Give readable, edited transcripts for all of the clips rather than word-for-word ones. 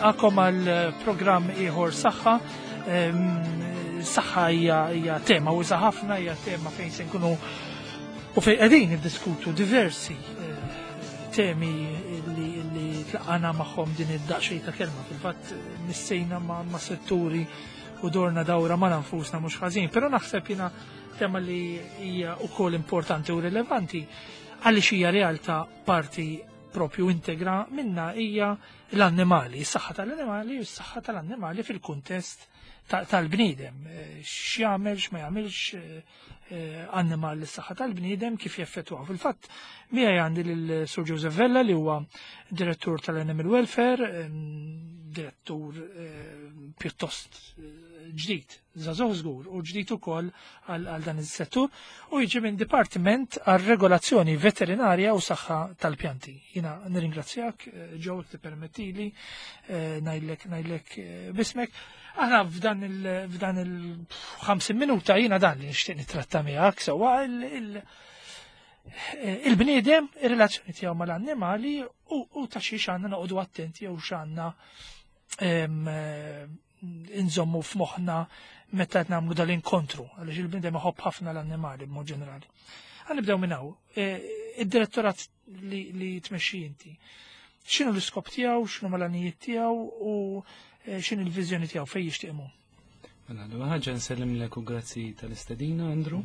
nilqakom għal programm ieħor saħħa. Saħħa hija tema wiesa' ħafna, hija tema fejn se nkunu u fejn qegħdin niddiskutu diversi temi li tlaqana magħhom din id-daqsxejn ta' kelma. Fil-fatt nissejna ma' setturi u dorna dawra ma' nfusna mhux ħażin, però naħseb jiena tema li hija wkoll importanti u rilevanti għaliex hija realtà parti propju integra minna hija l-annimali, s-saħħa tal-annimali u s-saħħa tal-annimali fil-kuntest tal-bniedem. X'jagħmel, x'ma jagħmilx annimali s-saħħa tal-bniedem kif jaffettwaw. Fil-fatt miegħi għandi lil Sur Joseph Vella li huwa direttur tal-Animal Welfare, direttur pjuttost ġdid, żagħżugħ żgur u ġdid ukoll għal dan is-settur u jiġi minn dipartiment għar-regolazzjoni veterinarja u saħħa tal-pjanti. Jiena nirringrazzjak ġew tippermettili ngħidlek bismek. Aħna f'dan il-50 minuta jiena dan li nixtieq nittratta miegħek sewwa il-bniedem, ir-relazzjoni tiegħu mal-annimali u ta' xi x'għandna noqogħdu attenti jew x'għandna inżommu f'moħħna meta qed nagħmlu dal-inkontru għaliex il-bniedem iħobb ħafna l-annimali b'mod ġenerali. Ħanibdew minn hawn. Id-direttorat li tmexxi inti. X'inhu l-iskop tiegħu, x'inhu mal-għanijiet tiegħu u x'inhu l-viżjoni tiegħu fejn jixtieq imur? Mela l-ewwel ħaġa nsellimlek u grazzi tal-istedina, Andrew.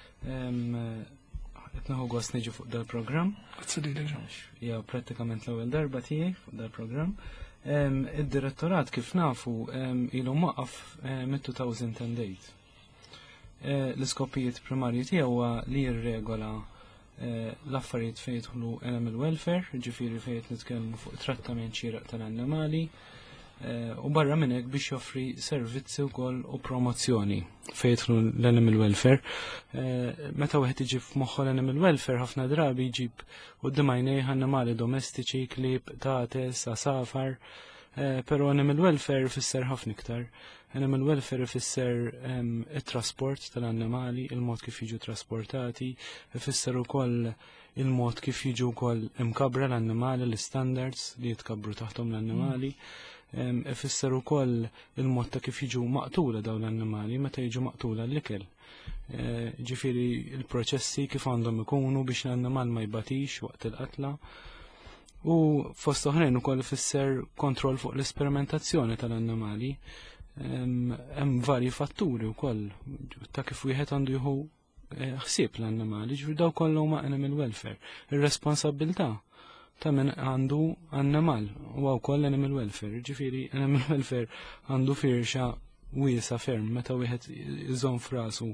Qed naħu gost niġi fuq dal-programm. Grazzi lilek. Jew prattikament l-ewwel darba tiegħi fuq dal-programm. Id-direttorat kif nafu ilu waqqaf mid-2008. L-iskopijiet primarji tiegħu huwa li jirregola l-affarijiet fejn jidħlu animal welfare, ġifieri fejn nitkellmu fuq trattament xieraq tal-annimali, u barra minn hekk biex joffri servizzi wkoll u promozzjoni fejn jidħlu l-animal welfare. Meta wieħed iġib f'moħħu l-animal welfare ħafna drabi jġib quddiem għajnejh annimali domestiċi, klieb, tates, asafar, però animal welfare ifisser ħafna iktar. Animal welfare ifisser it-trasport tal-annimali, il-mod kif jiġu trasportati, ifisser ukoll il-mod kif jiġu wkoll imkabbra l-annimali, l-standards li jitkabru taħtom l-annimali. Ifisser ukoll il-mod ta' kif jiġu maqtula dawn l-annimali meta jiġu maqtula l-ikel. Ġifieri il-proċessi kif għandhom ikunu biex l-annimal ma jbatix waqt il-qatla. U fost oħrajn ukoll ifisser kontroll fuq l-esperimentazzjoni tal-annimali. Hemm varji fatturi wkoll ta' kif wieħed għandu jieħu ħsieb l-annimali, ġifieri daw kollha huma animal welfare. Ir-responsabbiltà ta' min għandu annimal u wkoll animal welfare. Ġifieri animal welfare għandu firxa wiesa ferm meta wieħed iżomm f'rasu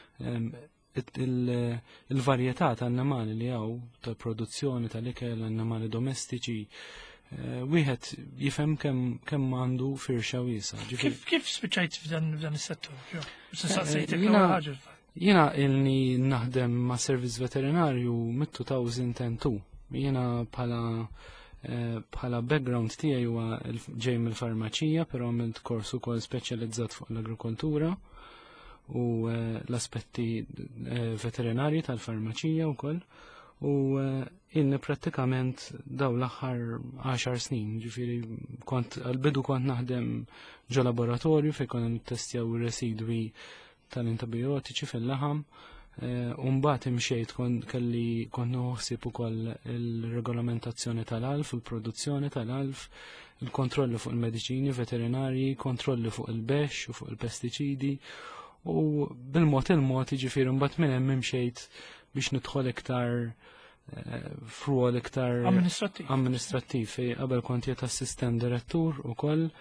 il-varjetà ta' annimali li hawn tal-produzzjoni tal-ikel, annimali domestiċi, wieħed jifhem kemm għandu firxa wiesa. Kif spiċċajt f'dan is-settur? Jiena ilni naħdem ma' servizz veterinarju mid-2002. Jiena bħala background tiegħi huwa ġej mill-farmaċija, però għamilt kors ukoll speċjalizzat fuq l-agrikoltura u l-aspetti veterinarji tal-farmaċija wkoll. U inni prattikament daw l-aħħar 10 snin, ġifieri għal-bidu kont naħdem ġo laboratorju fejn konna nittestjaw ir-residwi tal-antibiotiċi fil-laħam. Mbagħad imxejt kont noħsib ukoll il-regolamentazzjoni tal-alf, il-produzzjoni tal-alf, il-kontrolli fuq il-mediċini veterinarji, kontrolli fuq il-bexx u fuq il-pestiċidi u bil-mod jiġifieri mbagħad minn hemm imxejt biex nidħol iktar f'rwol iktar amministrattiv fejn qabel kont jgħid assistent direttur ukoll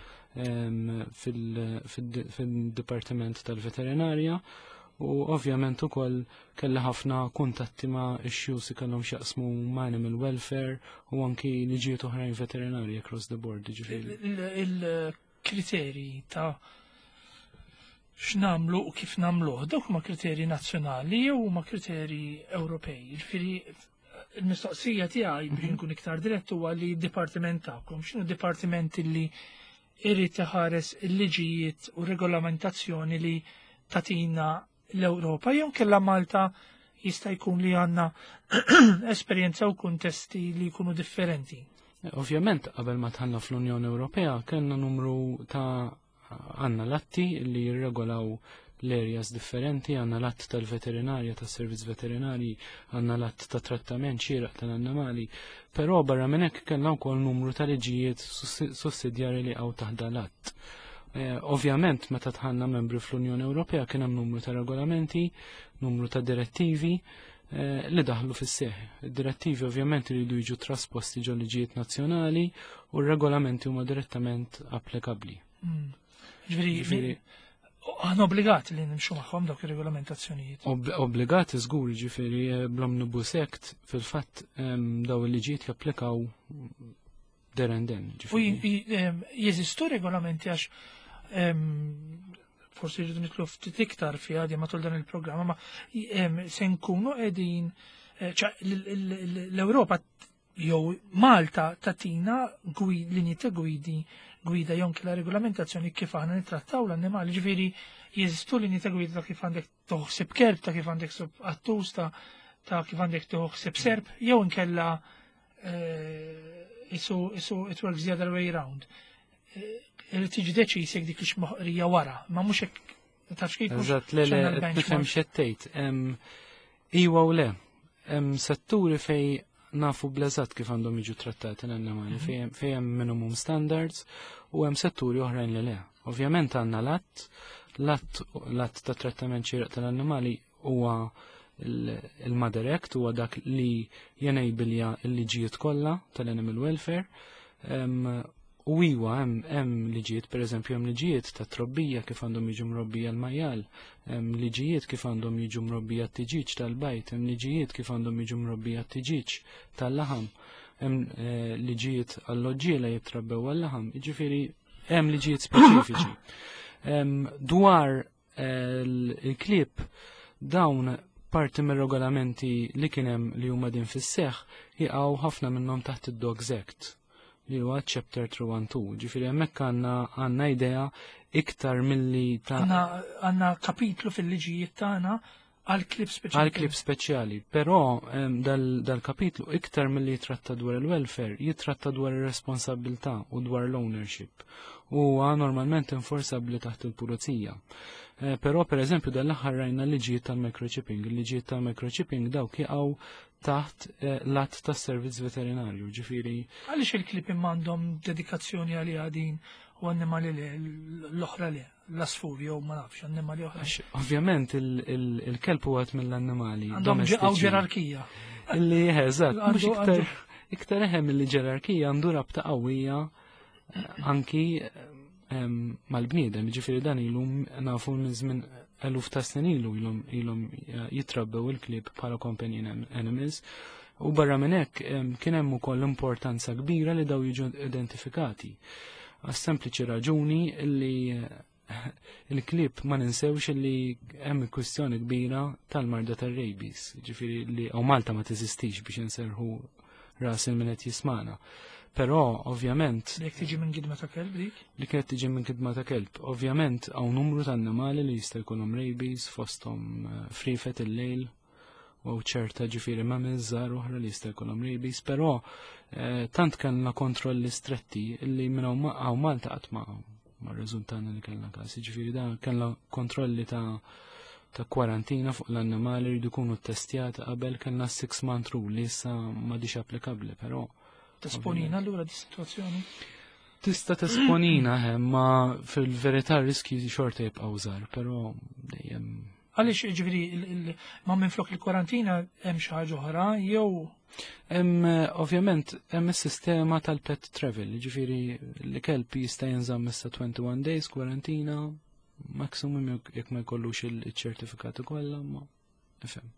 fil-dipartiment tal-veterinarja. U ovvjament ukoll kelli ħafna kuntatti ma' issues kellhom x'jaqsmu ma' animal welfare u anki liġijiet oħrajn veterinarji across the board. Il-kriterji ta' x'namlu u kif nagħmluh dawk ma' kriterji nazzjonali jew ma' kriterji Ewropej. Jiġifieri il-mistoqsija tiegħi biex nkun iktar dirett huwa li d-dipartiment tagħkom x'inhu dipartiment li jrid iħares il-liġijiet u regolamentazzjoni li tatina l-Ewropa, jew kella Malta jista' jkun li għandna esperjenza u kuntesti li jkunu differenti. Ovvjament qabel ma tħallna fl-Unjoni Ewropea kellna numru ta' għandna latti li jirregolaw l-areas differenti, għandna latt tal-veterinarja, tas-servizz veterinari, għandna latt ta' trattament xieraq tal-annimali, però barra minn hekk kellna wkoll numru ta' liġijiet sussidjarji li għaw taħda latt. Ovvjament meta tħallna membri fl-Unjoni Ewropea kien hemm numru ta' regolamenti, numru ta' direttivi li daħlu fis-seħ. Id-direttivi ovvjament iridu jiġu trasposti ġol liġijiet nazzjonali u r-regolamenti huma direttament applikabbli. Ġifieri aħna obbligati li nimxu magħhom dawk ir-regolamentazzjonijiet. Obbligati żgur, ġifieri bl-Omnibus Act fil-fatt daw il-liġijiet japplikaw derenden. U jeżistu regolamenti għax forsi rridu nitlu ftit iktar fi għadja matul dan il-programma, ma se nkunu qegħdin l-Ewropa jew Malta tatina linji ta' gwida jonk la regolamentazzjoni kif aħna nittrattaw l-annimali, ġifieri jeżistu linji ta' gwida ta' kif għandek toħsib kelb, ta' kif għandek attus, ta' kif għandek toħsib serb, jew inkella it works the other way around. Tiġi deċis jek dik l-xmoħrija wara, ma mux jek tafx kif. Eżatt, nifhem xettejt. Iwa u le, setturi fej nafu bleżat kif għandhom jiġu trattati l-annimali, fej hemm minimum standards u hemm setturi oħrajn li le. Ovvjament għandna l-att ta' trattament xieraq tal-annimali huwa il-Mother Act huwa dak li jenejbilja l-liġijiet kollha tal-animal welfare. U iwa hemm liġijiet, pereżempju hemm liġijiet ta' trobbija kif għandhom jiġu mrobbija l-majjal, hemm liġijiet kif għandhom jiġu mrobbija t-tiġiġ tal-bajt, hemm liġijiet kif għandhom jiġu mrobbija t-tiġiġ tal-laħam, hemm liġijiet għall-oġġiela jitrabbew għall-laħam, jiġifieri hemm liġijiet speċifiċi. Dwar il-klieb dawn parti mir-regolamenti li kien hemm li huma din fis-seħħ jaqgħu ħafna minnhom taħt id-Dogs Act li huwa Chapter 312, ġifieri hemmhekk għandna idea iktar milli ta' għandna kapitlu fil-liġijiet tagħna għal-klib speċjali. Għal-klib speċjali, però dal-kapitlu iktar milli jitratta dwar il-welfare, jitratta dwar ir-responsabilità u dwar l-ownership. Huwa normalment enforsabbli taħt il-pulizija. Però pereżempju dal-aħħar rajna liġijiet tal-microchipping. Il-liġijiet tal-microchipping dawk jaqgħu taħt l-att tas-servizz veterinarju, ġifieri. Għaliex il-klib għandhom dedikazzjoni għal għadin u annimali l-oħra li, l-asfur jew ma nafx annimali oħra. Ovvjament il-kelb huwa mill-annimali. Għandhom ġerarkija. Illi eżatt, mhux iktar eħem il-ġerarkija għandu rabta qawwija anki mal-bniedem, ġifieri dan ilhom nafu minn żmien eluf ta' snin ilhom jitrabbew il-klieb bħala companion animals u barra minn hekk kien hemm ukoll importanza kbira li daw jiġu identifikati. Għas sempliċi raġuni li il-klieb ma ninsewx li hemm kwistjoni kbira tal-marda tar-rabies, ġifieri li Malta ma teżistix biex inserħu ras il-min qed jismana. Però ovvjament li tiġi minn kidma ta' kelb dik? Li kienet tiġi minn kidma ta' kelb. Ovvjament hawn numru ta' annimali li jista' jkollhom rabies fosthom frifet il-lejl u ċerta ġifieri mammals żgħar oħra li jista' jkollhom rabies, però tant kellna kontrolli stretti li minn hawn Malta qatt ma rriżultana li kellna każ. Ġifieri dan kellna kontrolli ta' kwarantina fuq l-annimali li jkunu ttestjati qabel kellna 6-month rule li issa m'għadix applikabbli, però tesponina allura di situazzjoni? Tista' tesponina ma fil-verità riski xorta jibqgħu żgħar, però dejjem. Għaliex ġifieri ma minflok il-kwarantina hemm xi ħaġa oħra jew hemm ovvjament hemm is-sistema tal-pet travel, ġifieri li kelb jista' jinżamm issa 21 days kwarantina, maximum jekk ma jkollux il-ċertifikati kollha ma nifhem.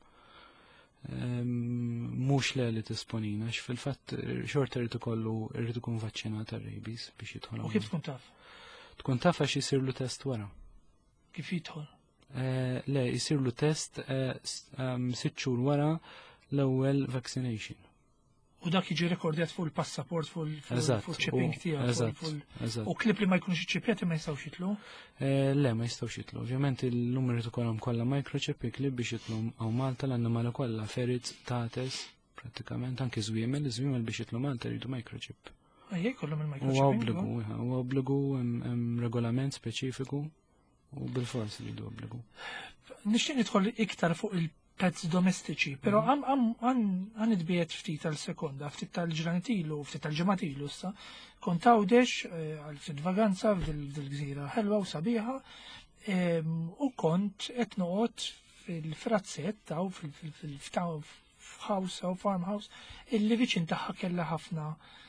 Mhux li tisponina, fil-fatt xorta irid ikun vaċċinat ar-rabies biex jidħol. U kif tkun taf? Tkun taf għax isirlu test wara. Kif jidħol? Le, isirlu test 6 xhur wara l-ewwel vaccination. U dak jiġi rekordjat fuq il-passaport fuq il-chipping tiegħek. U klib li ma jkunux iċċippjati ma jistgħux jitlu? Le, ma jistgħux jitlu. Ovvjament il-numri ikollhom kollha microchip klib biex jitlu hawn Malta l-annimali kollha ferits, tates, prattikament anke żwiemel biex jitlu Malta jridu microchip. Ejja jkollhom Huwa il-microchip. obbligu hemm regolament speċifiku u bil-fors li jdu obbligu. Nixtieq nidħol iktar fuq il-pets domestiċi, però għan idbiet ftit tal-sekonda, ftit tal-ġranet ilu, ftit tal-ġemat ilu issa, kont għawdex għal ftit vaganza f'dil-gżira ħelwa u sabiħa, u kont qed noqgħod fil-frazzett u fil-house u farmhouse illi viċin tagħha kellha ħafna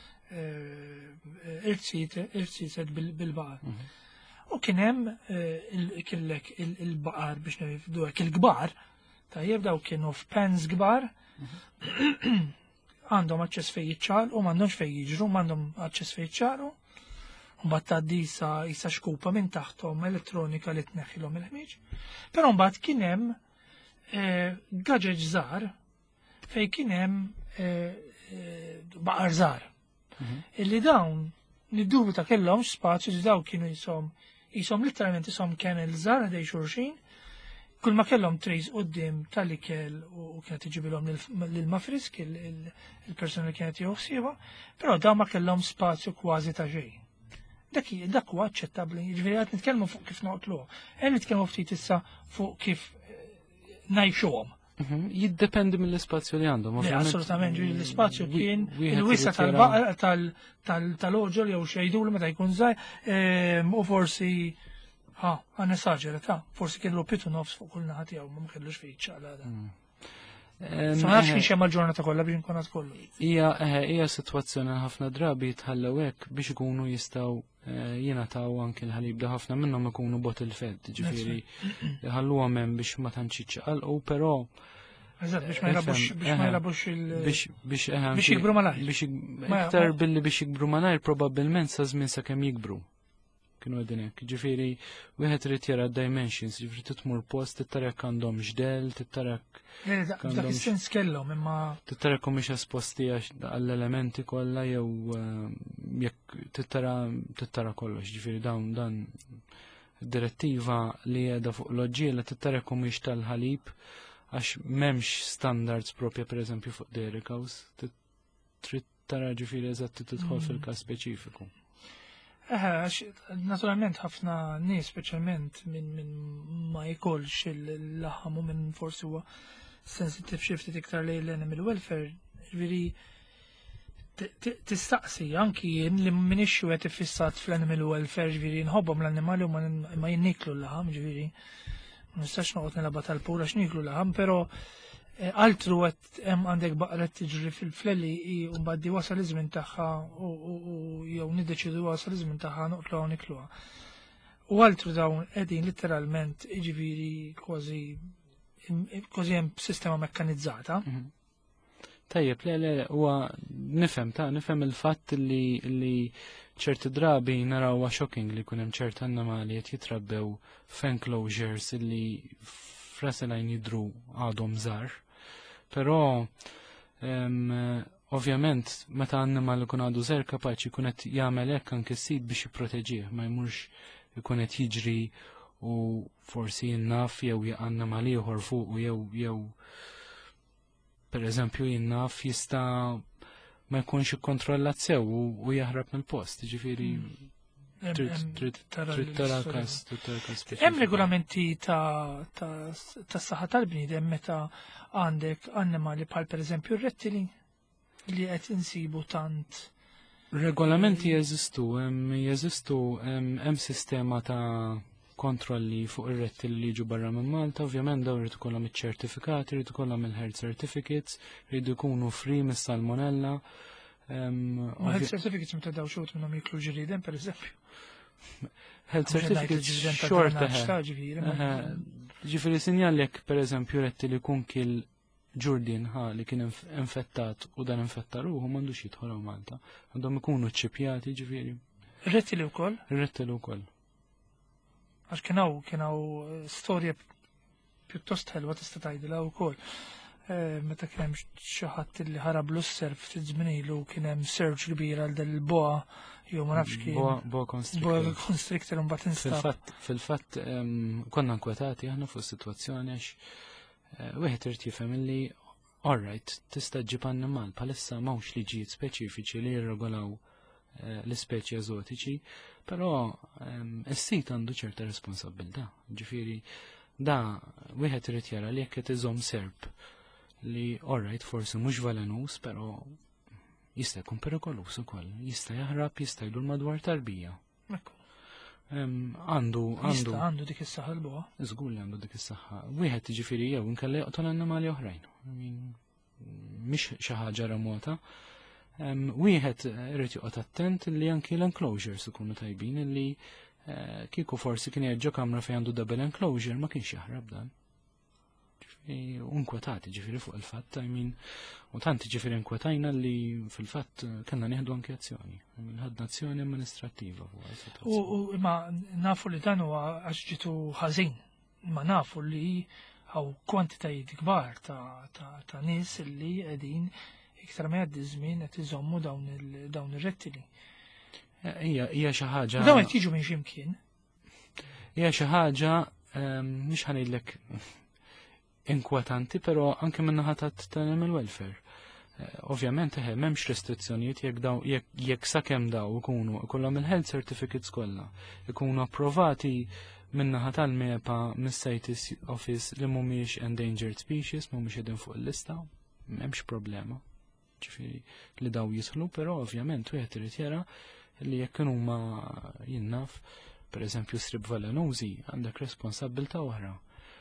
irtsiset bil-baqar. U kien hemm kellek il-baqar biex nifdu il-kbar, tajjeb daw kienu f'pens kbar, għandhom aċċess fejn jiċċal u m'għandhomx fejn jiġru, m'għandhom aċċess fejn jiċċalu. Mbagħad tgħaddi isa xkupa minn taħthom elettronika li tneħħilhom il-ħmiġ. Però mbagħad kien hemm gadget żgħar fejn kien hemm baqar żgħar. Illi dawn niddubita kellhomx spazju li dawn kienu jisom litteralment jisom kennel żgħar ħdej xulxin. Kull ma kellhom trejs qudiem tal-ikel u kienet iġibilhom l-ilma frisk il-persuna li kienet jeħsieba, però dawn ma kellhom spazju kważi ta' xejn. Dak huwa aċċettabbli, jiġifieri qed nitkellmu fuq kif noqtluhom. Qed nitkellmu ftit issa fuq kif ngħixuhom. Jiddependi mill-ispazju li għandhom. Assolutament, l-ispazju kien il-wissa tal-baqar tal-oġol jew xejdulu meta jkun żgħir u forsi għan esaġera forsi kellu pitu nofs fuq kull naħat jew ma kellux fejn ċaqla da. Ma nafx kien xemma l-ġurnata kollha biex nkun kollu. Hija sitwazzjoni ħafna drabi tħallew hekk biex ikunu jistgħu jingħataw anke l-ħalib da ħafna minnhom ikunu bottle fed, ġifieri ħalluhom hemm biex ma tantx jiċċaqalqu, però Eżatt, biex ma jrabux biex jikbru malajr. Iktar billi biex jikbru malajr probabbilment sa żmien sakemm jikbru. Kienu għedin hekk. Ġifieri wieħed irid jara dimensions, ġifieri titmur post tittarek għandhom xdel, tittarek dak is-sens kellhom imma tittarek mhix esposti għall-elementi kollha jew jekk tittara kollox. Ġifieri dan direttiva li qiegħda fuq l-oġġiela tittarek mhix tal-ħalib għax m'hemmx standards propja pereżempju fuq dairy cows. Trid tara ġifieri eżatt tidħol fil-każ speċifiku. Naturalment ħafna nies speċjalment minn ma jkollx il-laħam u minn forsi huwa sensitive xi ftit iktar lejn l-animal welfare, ġifieri tistaqsi anki jien li m'iniex wieħed ifissat fl-animal welfare, ġifieri nħobbhom l-annimali u ma jinniklu l-laħam, ġifieri ma nistax noqgħod nilagħba tal-pura x'niklu laħam, però altru hemm għandek baqra tiġri fil-flelli u mbagħad wasal iż-żmien tagħha u jew niddeċidu wasal iż-żmien tagħha noqtluha u nikluha. U altru dawn qegħdin litteralment jiġifieri kważi hemm sistema mekkanizzata. Tajjeb, le, huwa nifhem il-fatt li ċerti drabi narawha shocking li jkun hemm ċerti annimali qed jitrabbew f'enclosures illi fraselajn jidru għadhom żgħar. Però ovvjament meta annimal ikun għadu żgħar kapaċi jkun qed jagħmel hekk anke sid biex jipproteġih, ma jmurx ikun qed jiġri u forsi jinnaf jew annimal ieħor fuq jew pereżempju jinnaf jista' ma jkunx ikkontrollat sew u jaħrab mill-post, ġifieri trid tara każ speċifiku. Hemm regolamenti tas-saħħa tal-bniedem meta għandek annimali bħal pereżempju r-rettili li qed insibu tant. Regolamenti jeżistu, hemm sistema ta' kontrolli fuq ir-rettili li jiġu barra minn Malta, ovvjament dawn irid ikollhom iċ-ċertifikati, irid ikollhom il-health certificates, irid ikunu free mis-salmonella. Health certificates meta daw xogħol minnhom jiklu ġrieden pereżempju. Health certificates xorta ġifieri sinjal jekk pereżempju rettili jkun kiel ġurdien li kien infettat u dan infetta ruħu m'għandux jidħol Malta. Għandhom ikunu ċċipjati ġifieri. Ir-rettili wkoll? Ir-rettili wkoll. Għax kienaw storja pjuttost ħelwa tista' tgħidilha wkoll. Meta kien hemm xi ħadd li ħarab l-usser ftit żmien ilu kien hemm search kbira għal dan il-boa jew ma nafx kien. Boa constrictor imbagħad instab. Fil-fatt konna nkwetati aħna fuq is-sitwazzjoni għax wieħed irid jifhem illi Alright, tista' ġib annimal palissa mawx liġijiet speċifiċi li jirregolaw l-ispeċi eżotiċi, però is-sit għandu ċerta responsabilità. Ġifieri da wieħed irid jara li jekk qed iżomm serb li alright forsi mhux velenus, però jista' jkun perikolus ukoll, jista' jaħrab, jista' jdur madwar tarbija. Għandu dik is-saħħa l-buqa. Żgur li għandu dik is-saħħa. Wieħed jiġifieri jew inkella joqtol annimali oħrajn. Mhix xi ħaġa remota. Wieħed irid joqgħod attent li anki l-enclosures ikunu tajbin li kieku forsi kien jerġa' kamra fejn għandu double enclosure ma kienx jaħrab dan. Unkwetati ġifieri fuq il-fatt, u tanti ġifieri inkwetajna li fil-fatt kellna nieħdu anke azzjoni. Ħadna azzjoni amministrattiva fuq. U imma nafu li dan huwa għax ġitu ħażin, imma nafu li hawn kwantitajiet kbar ta' nies li qegħdin iktar ma jgħaddi żmien qed iżommu dawn ir-rettili. Hija xi ħaġa. Dawn qed jiġu minn x'imkien. Hija xi ħaġa mhux ħanejlek inkwetanti, però anke min-naħa tal-animal welfare. Ovvjament m'hemmx restrizzjonijiet jekk sakemm daw ikunu ikollhom il-health certificates kollha, ikunu approvati min-naħa tal-MEPA mis-CITES Office li mhumiex endangered species, mhumiex qegħdin fuq il-lista, m'hemmx problema. Ġifieri li daw jidħlu, però ovvjament wieħed irid jara li jekk huma jinnaf, pereżempju strib velenużi, għandek responsabbilta oħra.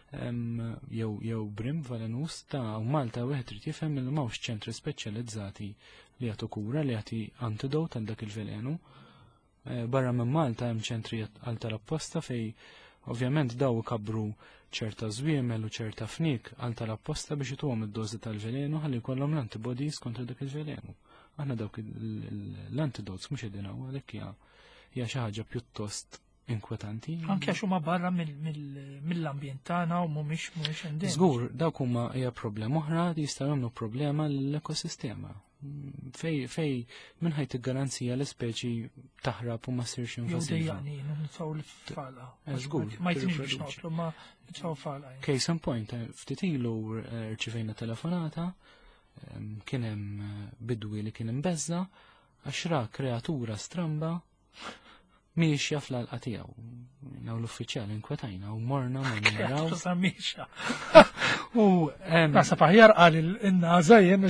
Jew brim velenus ta' Malta wieħed irid jifhem li m'hawnx ċentri speċjalizzati li jagħtu kura li jagħti antidote għal dak il-velenu. Barra minn Malta hemm ċentri għal tal-apposta fej ovvjament daw ikabru ċerta żwiemel u ċerta fnik għal tal-apposta biex ituhom id-dożi tal-velenu ħalli jkollhom l-antibodies kontra dak il-velenu. Aħna dawk l-antidotes mhux qegħdin hawn għalhekk hija xi ħaġa pjuttost inkwetanti. Anke għax huma barra mill-ambjent tagħna u mhumiex endemiċi. Żgur, dawk huma hija problema oħra li jistgħu jagħmlu problema l-ekosistema. Fej minn ħajt il-garanzija l-ispeċi taħrab u ma ssirx invasiva. Jew dejjaqni nitfgħu l-falqa. Żgur. Ma jtinix biex noqtlu ma nitfgħu falqa. Case in point, ftit ilu rċivejna telefonata, kien hemm bidwi li kien imbeżza għax ra kreatura stramba miex jafla l-qatijaw. Naw l-uffiċjali inkwetajna u morna ma naraw. Kreatura miexa. Nasa paħjar għal il-naza jen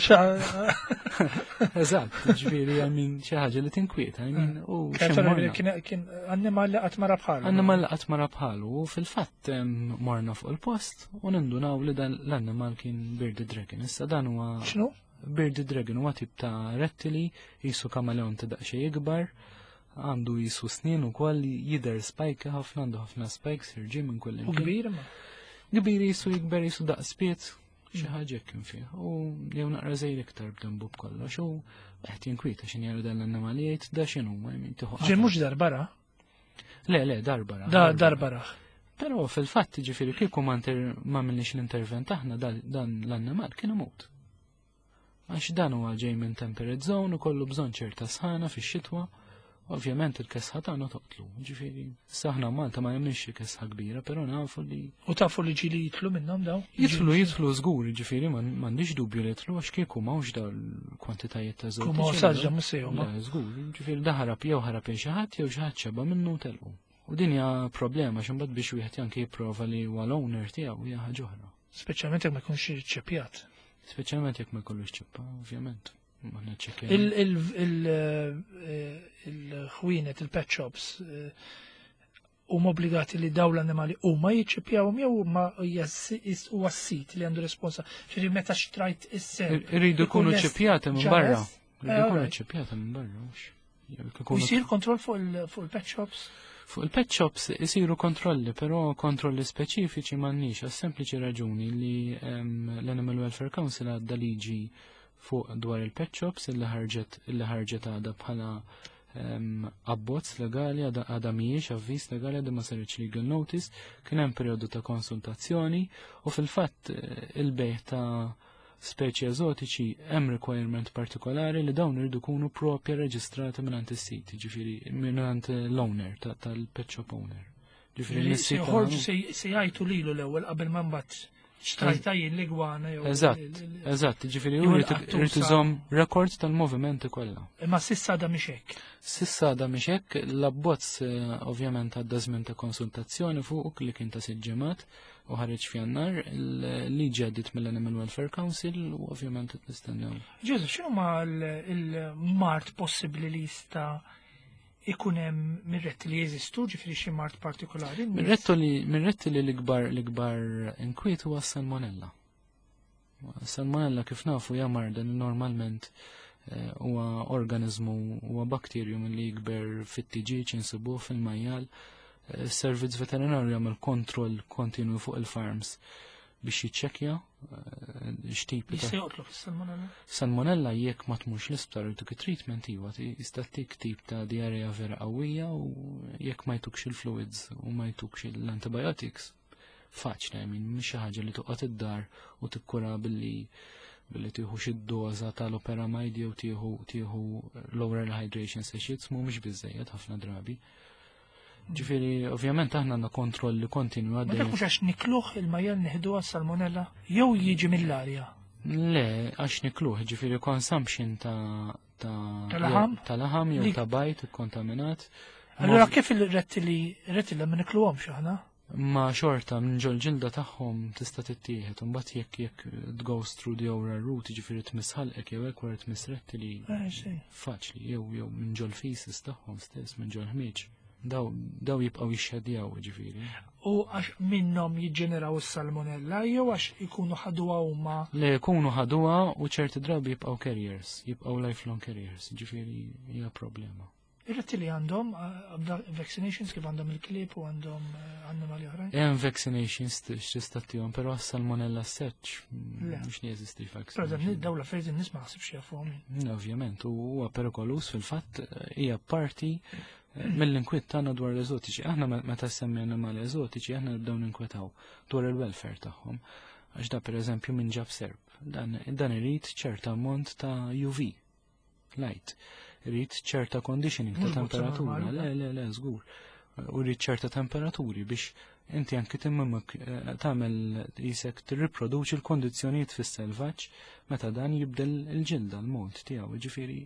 Eżatt, ġviri għamin xaħġa li tinkwieta. Kien annimali għatmara bħalu. Annimali għatmara bħalu u fil-fatt morna fuq il-post u nindunaw li dan l-annimal kien bearded dragon. Issa dan huwa. X'nu? Bearded dragon huwa tip ta' rettili jisu kamaleon ta' daqsxejn ikbar. Għandu jisu snin u koll jider spike ħafna, għandu ħafna spikes irġi minn kull U kbir ma? Kbir jisu jikber jisu daqspiet xi ħaġa kien fih. U jew naqra żejr iktar b'dembu b'kollox u qed jinkwita x'in jaru dan l-annimalijiet da x'inhu ma jmin tieħu. Ġien mhux darbara? Le, darbara. Darbara. Però fil-fatt ġifieri kieku ma m'għamilniex l-intervent aħna dan l-annimal kien imut. Għax dan huwa ġej minn temperate zone u kollu bżonn ċerta sħana fix-xitwa. Ovvjament il-kesħa tagħna toqtlu, ġifieri saħna Malta ma jemmix kesħa kbira, però nafu li. U tafu li ġili jitlu minnhom daw? Jitlu żgur, ġifieri m'għandix dubju li jitlu għax kieku m'hawnx daw l-kwantitajiet ta' żewġ. Kuma saġġa missejhom. Żgur, ġifieri daħrab jew ħarab xi ħadd jew xi ħadd xeba minnu telqu. U din hija problema x'imbagħad biex wieħed anke jipprova li huwa l-owner tiegħu hija ħaġa oħra. Speċjalment jekk ma jkunx ċċeppjat. Speċjalment jekk ma jkollux ċippa, ovvjament. Il-ħwienet, il-pet shops huma obbligati li daw l-annimali huma jiċċeppjawhom jew ma huwa s-sit li għandu responsa. Ġifieri meta xtrajt is-serb. Iridu jkunu ċċeppjati minn barra. Iridu jkunu ċċeppjati minn barra. U jsir kontroll fuq il-pet shops? Fuq il-pet shops isiru kontrolli, però kontrolli speċifiċi m'għandniex għas sempliċi raġuni li l-Animal Welfare Council għadda liġi fuq dwar il-pet shops illi ħarġet għadha bħala abbozz legali għadha mhijiex avviż legali għadha ma saritx legal notice, kien hemm perjodu ta' konsultazzjoni u fil-fatt il-bejħ ta' speċi eżotiċi hemm requirement partikolari li dawn irridu jkunu propja reġistrati mingħand is-sit, ġifieri mingħand l-owner tal-pet shop owner. Ġifieri se jgħidu lilu l-ewwel qabel ma mbagħad Xtrajta jien l-igwana jew. Eżatt, ġifieri jew hu il-qattuża. rrid iżomm records tal-movimenti kollha. Imma s'issa da mhix hekk. Sissa da mhix hekk, l-abbozz ovvjament għadda żmien ta' konsultazzjoni fuq li kien ta' sitt ġimgħat u ħareġ f'Jannar, il-liġi għaddit mill-Animal Welfare Council u ovvjament qed nistennew. Joseph, x'inhu ma l-mart possibbli li jista' ikun hemm mirretti li jeżistu, ġifieri xi mart partikolari? Mirretti li l-ikbar inkwiet huwa s-salmonella. Salmonella kif nafu hija marda li normalment huwa organizmu huwa bakterjum li jikber fit-tiġiġ insibuh fil-majjal. Is-servizz veterinarju jagħmel kontroll kontinwu fuq il-farms biex jiċċekkja x'tip Jista' joqtlok is-salmonella? Salmonella jekk ma tmux l-isptar u tuk treatment iwa jista' tik tip ta' diarrea vera qawwija u jekk ma jtukx il-fluids u ma jtukx l-antibiotics faċli mhix xi ħaġa li toqgħod id-dar u tikkura billi tieħu xi doża tal-operamide jew tieħu lower hydration sachets mhumiex biżejjed ħafna drabi. Ġifieri ovvjament aħna għandna kontrolli kontinwu Ma għaddej. dak mhux għax nikluh il-majjal neħdu għas-salmonella jew jiġi mill-arja. Le, għax nikluh, ġifieri consumption tal-laħam jew Li- ta' bajt kontaminat. Allura kif il-retti li ma nikluhomx aħna? Ma xorta minn ġol ġilda tagħhom tista' tittieħed u mbagħad jekk goes through the oral route jiġifieri tmisħalqek jew hekk wara tmisretti li faċli jew minn ġol feces tagħhom stess minn ġol ħmieġ. Daw jibqgħu jixxedjaw ġifieri. U għax minnhom jiġġeneraw is-salmonella jew għax ikunu ħaduha huma. Le jkunu ħaduha u ċerti drabi jibqgħu carriers, jibqgħu lifelong carriers, ġifieri hija problema. Ir-retti li għandhom vaccinations kif għandhom il-klieb u għandhom annimali oħrajn? Hemm vaccinations tista' tihom, però s-salmonella seċ mhux li jeżisti Però vaccine. dawn l-affarijiet in-nies ma ħsibx jafuhom. Ovvjament, u huwa perikolus fil-fatt hija parti mill-inkwiet tagħna dwar l-eżotiċi. Aħna meta semmi annimali eżotiċi aħna nibdew ninkwetaw dwar il-welfare tagħhom. Għax da pereżempju minn ġab serb. Dan irid ċerta ammont ta' UV light. Irid ċerta conditioning ta' temperatura. Le, żgur. U rrid ċerta temperaturi biex inti anke timmemmek tagħmel isek tirriproduċi l-kondizzjonijiet fis-selvaġġ meta dan jibdel il-ġilda l-mod tiegħu. Ġifieri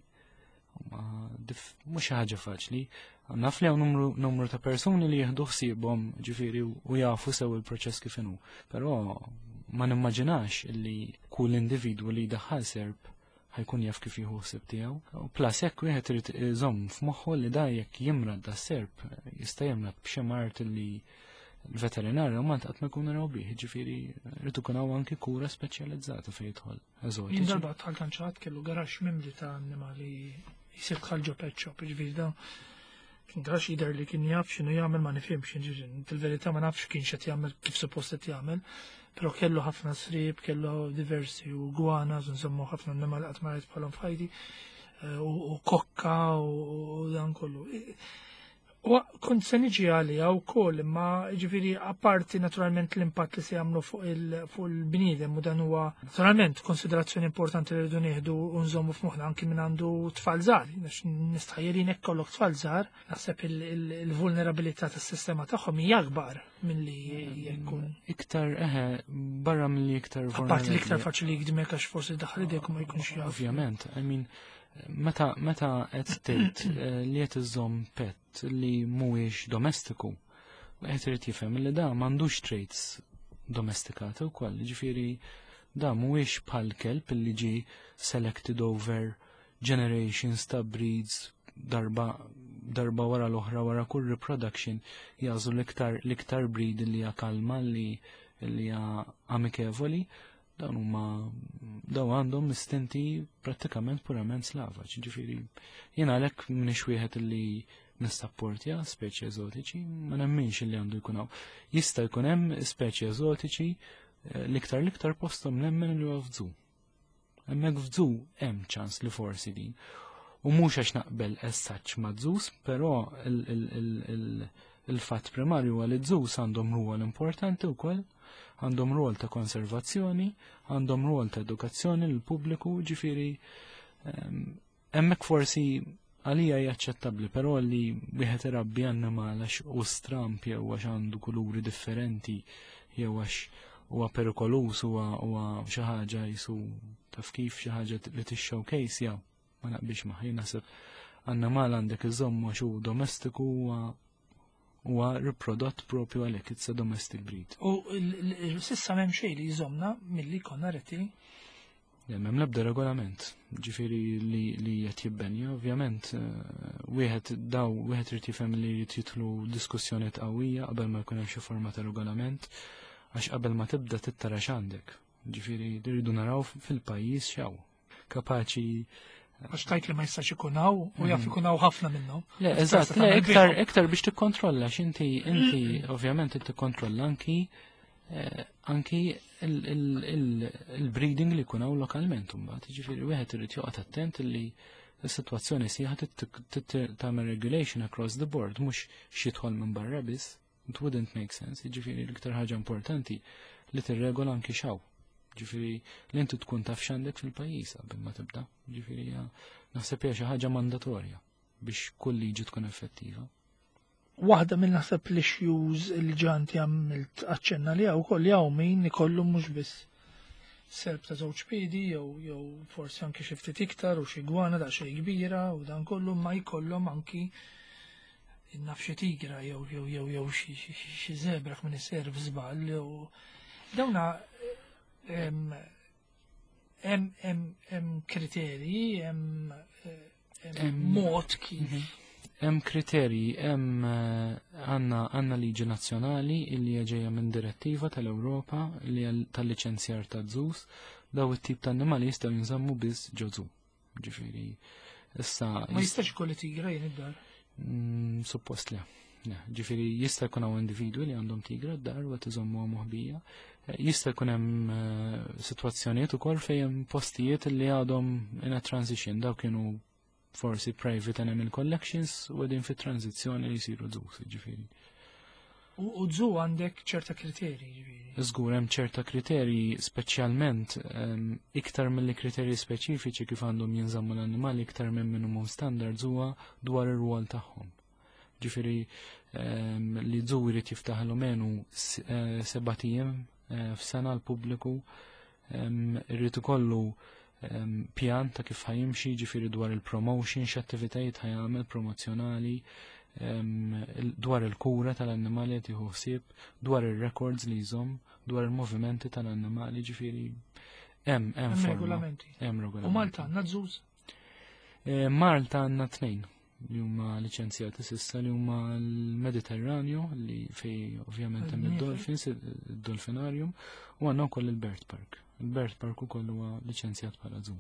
mhux ħaġa faċli. Naf li hawn numru ta' persuni li jieħdu ħsiebhom ġifieri u jafu sew il-proċess kif inhu. Però ma nimmaġinax li kull individwu li jdaħħal serb ħajkun jaf kif jieħu ħsieb tiegħu. U plus hekk wieħed irid iżomm f'moħħu li da jekk jimrad da serb jista' jimrad b'xi mart li l-veterinarju ma qatt ma jkun raw bih, ġifieri rrid ikun hawn anke kura speċjalizzata fejn jidħol. Jien darba tħall kanċat kellu garax mimli ta' annimali jisib tħallġu pet shop, ġifieri da garax jidher li kien jaf x'inhu jagħmel ma nifhimx, fil-verità ma nafx kien x'qed jagħmel kif suppost qed jagħmel, però kellu ħafna srib, kellu diversi u gwana, nsemmu ħafna annimali qatt ma rajt bħalhom f'ħajti u kokka u dan kollu. U kont se niġi għalija wkoll, imma ġifieri apparti naturalment l-impatt li se jagħmlu fuq il-bniedem u dan huwa naturalment konsiderazzjoni importanti li rridu nieħdu u nżommu f'moħħna anke min għandu tfal żgħar. Nistħajjerin hekk kollok tfal żgħar, naħseb il-vulnerabilità tas-sistema tagħhom hija akbar milli jkun. Iktar barra milli iktar Apparti l-iktar faċli jikdmek għax forsi daħħal idejk ma jkunx jaf. Ovvjament, meta qed tgħid li qed iżomm pet li mhuwiex domestiku, qed irid jifhem li da m'għandux traits domestikati wkoll, jiġifieri da mhuwiex bħal kelb li ġie selected over generations ta' breeds darba wara l-oħra wara kull reproduction jażu l-iktar breed li hija kalma li hija amikevoli. Daw għandhom istinti prattikament purament slavaġ. Ġifieri jien għalhekk m'iniex wieħed li nissapportja speċi eżotiċi, ma nemminx li għandu jkun hawn. Jista' jkun hemm speċi eżotiċi l-iktar posthom nemmen li huwa f'żu. Hemmhekk f'żu hemm ċans li forsi din. U mhux għax naqbel as-saċ ma' żus, però il-fatt primarju huwa li żus għandhom rwol importanti wkoll, għandhom rol ta' konservazzjoni, għandhom rol ta' edukazzjoni l-pubbliku, ġifieri hemmhekk forsi għalija jaċċettabbli, però li wieħed irabbi annimal għax u stramp jew għax għandu kuluri differenti jew għax huwa perikolus huwa xi ħaġa jisu taf kif xi ħaġa li tix-showcase jew ma naqbilx magħha jien naħseb annimal għandek iżomm xu domestiku huwa riprodott propju għalhekk it's a domestic breed. U sissa m'hemm xejn li jżommna milli konna reti. Hemm l-ebda regolament, ġifieri li qed jibbenja, ovvjament wieħed irid jifhem li jrid jidħlu diskussjonijiet qawwija qabel ma jkun hemm xi forma ta' regolament għax qabel ma tibda tittara x'għandek. Ġifieri rridu naraw fil-pajjiż x'hawn kapaċi. Għax tajt li ma jistax ikunaw u jaf ikunaw ħafna minnhom. Le, eżatt, le, iktar biex tikkontrolla x'inti ovvjament tikkontrolla anki il-breeding li jkunaw lokalment imbagħad. Jiġifieri wieħed irid joqgħod attent li s-sitwazzjoni sieħa tagħmel regulation across the board mhux x'jidħol minn barra biss. It wouldn't make sense. Jiġifieri l-iktar ħaġa importanti li tirregola anki x'hawn. Ġifieri li inti tkun taf x'għandek fil-pajjiż qabel ma tibda. Ġifieri naħseb hija xi ħaġa mandatorja biex kull liġi tkun effettiva. Waħda mill naħseb l-issues li ġanti għamilt aċċenna li wkoll hawn min ikollu mhux biss serb ta' żewġ piedi jew forsi anke xi ftit iktar u xi gwana daqsxejn kbira u dan kollu ma jkollhom anki naf xi tigra jew xi zebra minn is-serb żball u dawna hemm kriterji, hemm mod kif. Hemm kriterji, hemm għandna liġi nazzjonali li hija ġejja minn direttiva tal-Ewropa li tal-liċenzjar ta' żus daw it-tip ta' annimali jistgħu jinżammu biss ġo żu. Ġifieri issa ma jistax ikolli tigra jien id-dar. Suppost le. Ġifieri jista' jkun hawn individwi li għandhom tigra d-dar u qed iżommuhom moħbija. Jista' jkun hemm sitwazzjonijiet ukoll fejn hemm postijiet li għadhom in a transition daw kienu forsi private animal collections u għedin fit tranzizzjoni li jsiru żus, ġifieri. U żu għandek ċerta kriterji, ġifieri. Żgur hemm ċerta kriterji speċjalment iktar milli kriterji speċifiċi kif għandhom jinżammu l-annimali iktar minn minimum standards huwa dwar ir-rwol tagħhom. Ġifieri li żu jrid jiftaħ l-menu 7 ijiem f'sena l-pubbliku irrid ikollu pjan ta' kif ħajimxi ġifieri dwar il-promotion, x'attivitajiet ħajamel promozzjonali, dwar il-kura tal-annimali qed jieħu ħsieb, dwar ir-records li jżomm, dwar il-movimenti tal-annimali, ġifieri hemm regolamenti. Hemm regolamenti. U Malta għandna żuż? Malta għandna 2 li huma liċenzjati s'issa li huma l-Mediterranju li fej ovvjament hemm id-dolphins, id-dolfinarium u għandna wkoll il-Bird Park. Il-Bird Park ukoll huwa liċenzjat bħala żu.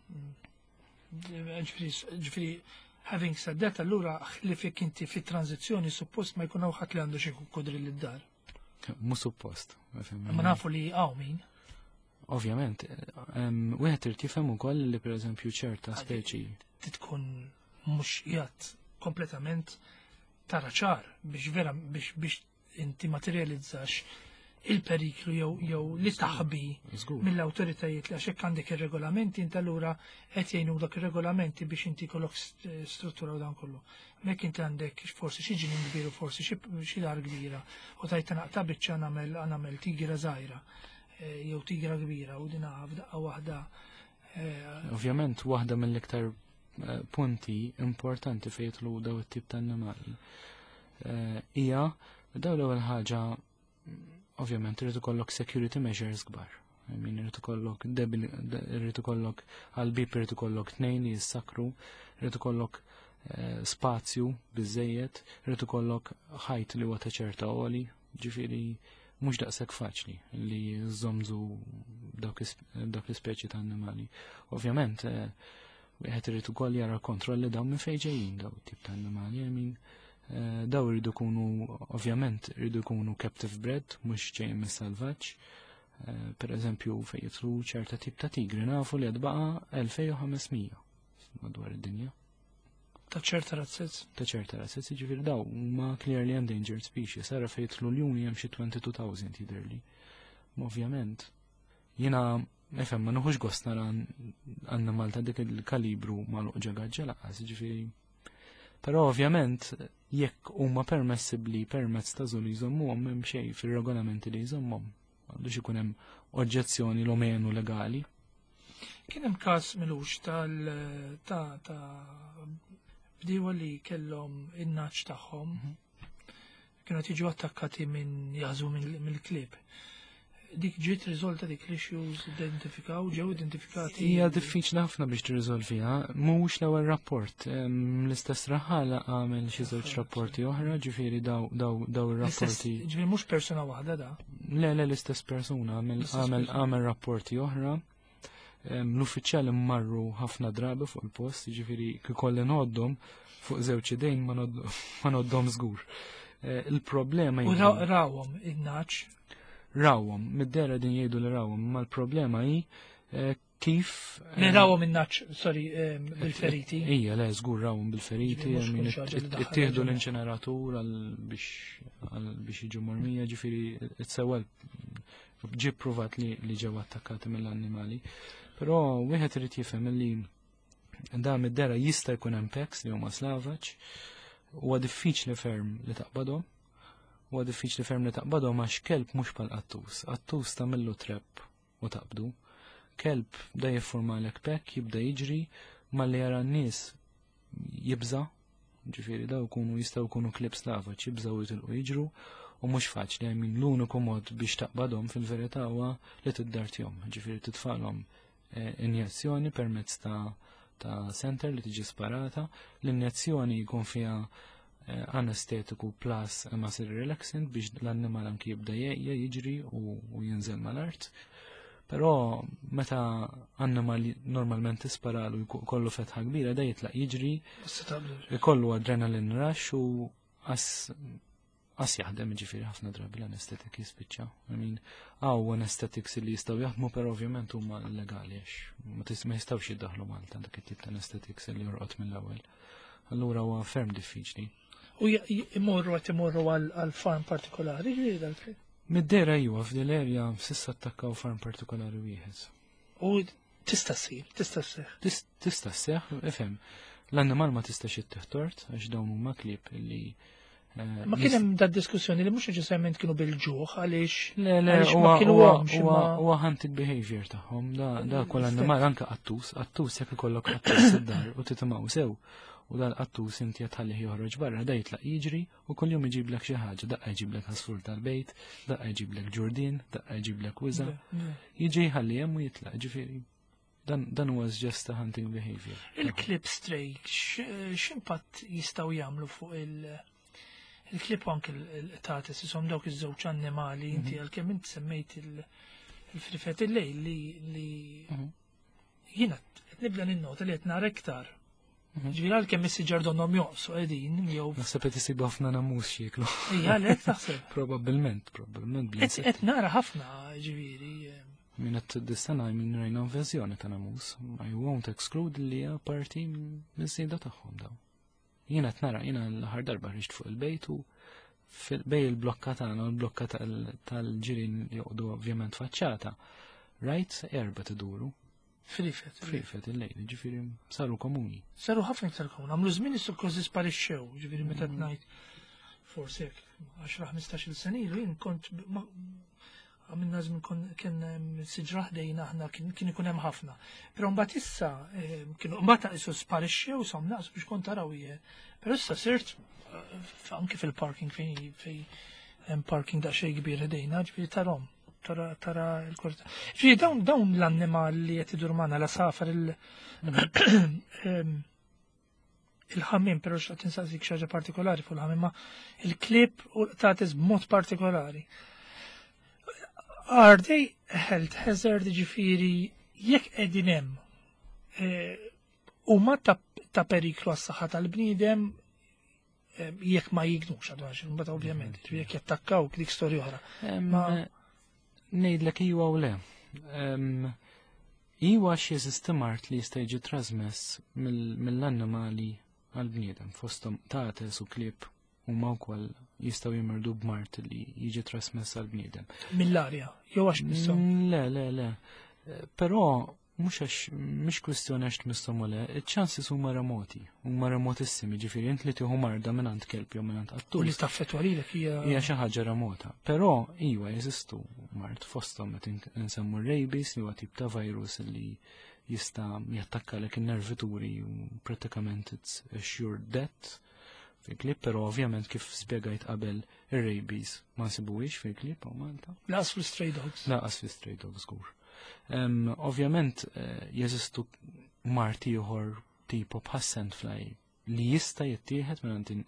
Ġifieri having said that allura ħlifek inti fit-tranzizzjoni suppost ma jkun hawn ħadd li għandu xi kudri lid-dar. Mhux suppost. Ma nafu li hawn min. Ovvjament, wieħed irid jifhem ukoll li pereżempju ċerta speċi tkun mhux qiegħed kompletament tara ċar biex inti materializzax il-periklu jew li taħbi mill-awtoritajiet li għaxek għandek ir-regolamenti inti allura qed jgħinu dak ir-regolamenti biex inti kollok struttura u dan kollu. Mek inti għandek forsi xi ġinien kbir u forsi xi dar kbira u tajt naqta' biċċa nagħmel tigra żgħira jew tigra kbira u din f'daqqa waħda. Ovvjament waħda mill-iktar punti importanti fejn jitlu daw it-tip ta' annimali hija daw l-ewwel ħaġa ovvjament irid ikollok security measures kbar. Irid ikollok għall-bib irid ikollok 2 li jissakru, irid ikollok spazju biżejjed, irid ikollok ħajt li huwa ta' ċerta għoli, ġifieri mhux daqshekk faċli li jżommżu dawk l-ispeċi ta' annimali. Ovvjament wieħed irid ukoll jara kontrolli dawn minn fejn ġejjin daw it-tip ta' annimali. Daw iridu jkunu ovvjament iridu jkunu captive bred mhux ġejjin mis-salvaġġ. Pereżempju fejn jitlu ċerta tip ta' tigri nafu li qed baqa' 2500 madwar id-dinja. Ta' ċerta razzezz? Ta' ċerta razzezz, jiġifieri daw huma clearly endangered species. Ara fejn jitlu l-juni hemm xi 22,000 jidherli. Ovvjament jiena nifhem ma nuħux gost nara annimal ta' dik il-kalibru magħluq ġegaġġa laqas, jiġifieri. Però ovvjament jekk huma permessibbli permezz ta' żu li jżommuhom hemm xejn fir-regolamenti li jżommhom Għandux ikun hemm oġġezzjoni l-omenu legali. Kien hemm każ milux bdiewa li kellhom in-naċ tagħhom kienu jiġu attakkati minn jaħżu mill-klieb. Dik ġiet riżolta dik l-issues ġew identifikati. Hija diffiċli ħafna biex tirriżolviha, mhuwiex l-ewwel rapport. L-istess raħala għamel xi żewġ rapporti oħra, ġifieri daw ir-rapporti. Ġifieri mhux persuna waħda da. Le, l-istess persuna għamel rapporti oħra. L-uffiċjali marru ħafna drabi fuq il-post, ġifieri kikolli noddhom fuq żewġ idejn ma noddhom żgur. Il-problema u rawhom in-naċ. Rawhom, mid-dera din jgħidu li rawhom, ma l-problema hi kif. Li rawhom in-naċ, sorry, bil-feriti. Ija, le, żgur rawhom bil-feriti, ittieħdu l-inċeneratur biex jiġu mormija, ġifieri itsewwel ġie pruvat li ġew attakkati mill-annimali. Però wieħed irid jifhem li dan mid-dera jista' jkun hemm peks li huma slavaġ, huwa diffiċli ferm li taqbadhom. Huwa diffiċli ferm li taqbadhom għax kelb mhux bħal qattus. Qattus tagħmillu trepp u taqbdu. Kelb bda jiffurmalek pekk, jibda jiġri, malli jara n-nies jibża, ġifieri daw jistgħu jkunu klieb slavaġ, jibżgħu jitilqu jiġru u mhux faċli għamin l-uniku mod biex taqbadhom fil-verità huwa li tiddartihom, ġifieri titfaqlhom injezzjoni permezz ta' center li tiġi sparata. L-injezzjoni jkun fiha anestetiku plus muscle relaxant biex l-annimal anki jibda jiġri u jinżel mal-art. Però meta annimal normalment isparalu kollu fetħa kbira da jitlaq jiġri, kollu adrenaline rush u as jaħdem ġifieri ħafna drabi l-anestetik jispiċċa. Għaw anestetics li jistgħu jaħdmu però ovvjament huma legali għax ma jistgħux jiddaħlu Malta dak it-tip ta' anestetics li jorqod mill-ewwel. Allura huwa ferm diffiċli. U imorru għal farm partikolari, ġifieri Mid-dera f'dil-erja s'issa attakkaw farm partikolari wieħed. U tista' sseħħ. Tista' sseħħ, ifhem. L-annimal ma tistax ittieħ tort għax dawn huma klieb li. Ma kien hemm da diskussjoni li mhux neċessarjament kienu bil-ġuħ għaliex. Le, huwa hunting behavior tagħhom. Da kull annimal anke qattus jekk ikollok qattus id-dar u titimgħu sew. U dal-qattus inti jatħallih joħroġ barra, da jitlaq jiġri u kuljum iġiblek xi ħaġa, daqqa jġiblek ħasfur tal-bejt, daqqa jġiblek ġurdin, daqqa jġiblek wiża. Jiġi jħalli hemm u jitlaq, ġifieri. Dan huwa just a hunting behavior. Il-clip stray, x'impatt jistgħu jagħmlu fuq il-clip anke il-tates, isom dawk iż-żewġ annimali, inti għalkemm inti semmejt il-frifet il-lejl li jiena nibda ninnota li qed nara iktar. Ġviri għal-kem missiġar donnom joqsu għedin, jow. Naħseb qed isibu ħafna namus xieklu. Ija, lek taħseb. Probabilment. Et nara ħafna ġviri. Min qed tiddistana min rajna verżjoni ta' namus. I won't exclude li hija parti mis-sejda tagħhom daw. Jiena qed nara, jiena l-aħħar darba rixt fuq il-bejt u bej il-blokka tagħna u l-blokka tal-ġirien li joqgħdu ovvjament faċċata. Rajt erba' tiduru. Frifet il-lejl, ġifiri saru komuni. Saru ħafna iktar komuni. Għamlu żmien is-sukkoż isparixxew, ġifiri meta ngħid forsi hekk 10-15 senilu jien kont għamilna żmien kien siġra ħdejna aħna kien ikun hemm ħafna. Però mbagħad issa kienu mbagħad isu sparixxew som naqsu biex kont taraw jien. Però issa sirt anke fil-parking fejn hemm parking daqsxejn kbir ħdejna, ġifieri tarhom. Tara il-korta. Ġi dawn l-annimal li qed idur magħna la safar il-ħammim, però x'qed insaqsik xi ħaġa partikolari fuq il-ħammim, ma il-klib u l-qtates b'mod partikolari. Are they health hazard ġifieri jekk qegħdin hemm huma ta' periklu għas-saħħa tal-bniedem jekk ma jignux għadwax, imbagħad ovvjament, jekk jattakkaw dik storja oħra. Ngħidlek iwa u le. Iwa xi sistemart li jista' jiġi trasmess mill-annimali għall-bniedem fosthom tates u klieb huma wkoll jistgħu jimmerdu b'mart li jiġi trasmess għall-bniedem. Mill-arja, jew għax missom? Le. Però mhux kwestjoni għax tmissom le, iċ-ċansis huma remotissimi, ġifieri int li tieħu marda mingħand kelb jew mingħand U li qattus. taffettwa lilek Hija xi ħaġa remota. Però iva jeżistu mart fosthom qed insemmu rabies li huwa tip ta' virus li jista' jattakkalek in-nervituri u prattikament it's a sure death fil-klib, però ovvjament kif spjegajt qabel ir-rabies ma nsibuhiex fil-klib u Malta. laqas fil-stray dogs. Laqas fi stray dogs żgur. Ovvjament jeżistu marti ieħor tipo bħas sandfly li jista' jittieħed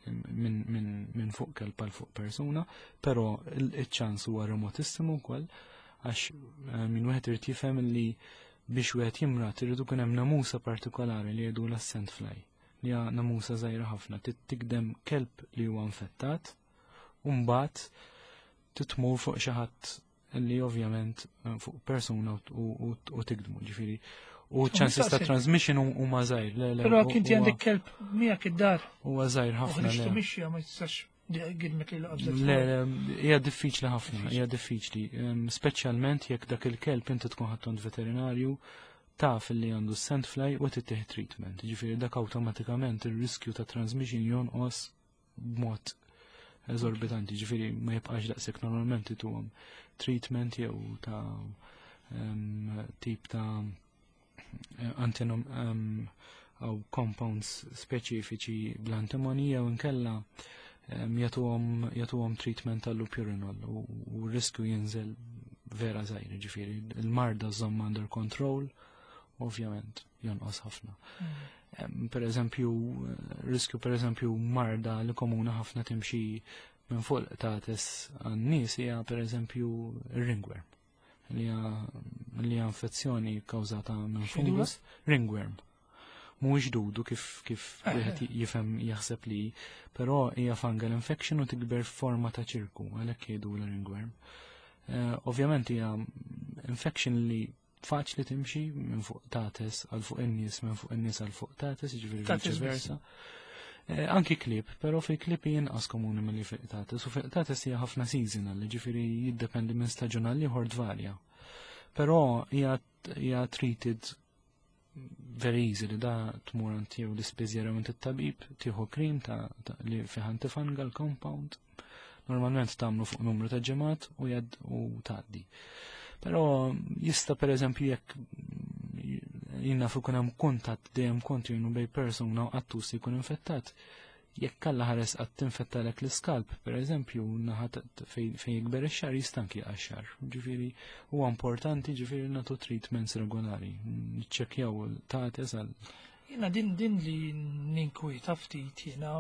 minn fuq kelb għal fuq persuna, però iċ-ċans huwa remotissimu wkoll għax min wieħed irid jifhem li biex wieħed jimrat irid ikun hemm namusa partikolari li jgħidu sandfly li hija namusa żgħira ħafna tikdem kelb li huwa infettat u mbagħad titmur fuq xi ħadd li ovvjament fuq persuna u tikdmu, ġifieri. U ċansis ta' transmission huma żgħir. Però kinti għandek kelb miegħek id-dar. Huwa żgħir ħafna. Ħriġtu mixja ma tistax gidmek li laqabżek. Le, hija diffiċli ħafna, hija diffiċli. Speċjalment jekk dak il-kelb inti tkun ħaddont veterinarju taf li għandu sandfly u tittieħed treatment. Ġifieri dak awtomatikament ir-riskju ta' transmission jonqos b'mod eżorbitanti, ġifieri ma jibqax daqshekk normalment ituhom treatment jew ta' tip ta' antinom aw compounds speċifiċi bl-antimoni jew inkella jagħtuhom treatment tal-lupurinol u r-riskju jinżel vera żgħir, ġifieri il-marda żomm under control ovvjament jonqos ħafna. Per eżempju, riskju per eżempju marda li komuna ħafna timxi minn fuq tates għan-nies hija per eżempju ringworm li hija infezzjoni kkawżata minn fungus ringworm. Mhuwiex dudu kif wieħed jifhem jaħseb li, però hija fungal infection u tikber forma ta' ċirku għalhekk jgħidu ringworm. Ovvjament hija infection li faċli timxi minn fuq tates għal fuq in-nies minn fuq in-nies għal fuq tates, jiġifieri vice versa. Anki klib, però fil-klib jinqas komuni milli fiq tates, u fiq tates hija ħafna seasonal, ġifieri jiddependi minn staġjonal ieħor tvarja. Però hija treated very easy li da tmur anti jew l-ispiżjera minn tit-tabib, tieħu krim li fih antifungal compound. Normalment tagħmlu fuq numru ta' ġemat u tgħaddi. Però jista' pereżempju jekk jina fuq hemm kuntatt dejjem kontinwu bej persuna u qattus jkun infettat, jekk alla ħares qatt tinfettalek l-iskalp, pereżempju naħat fejn jikber ix-xahar jistanki għax-xahar. Ġifieri huwa importanti ġifieri nagħtu treatments regolari. Niċċekkjaw il-tates għal. Jiena din li ninkwita ftit jiena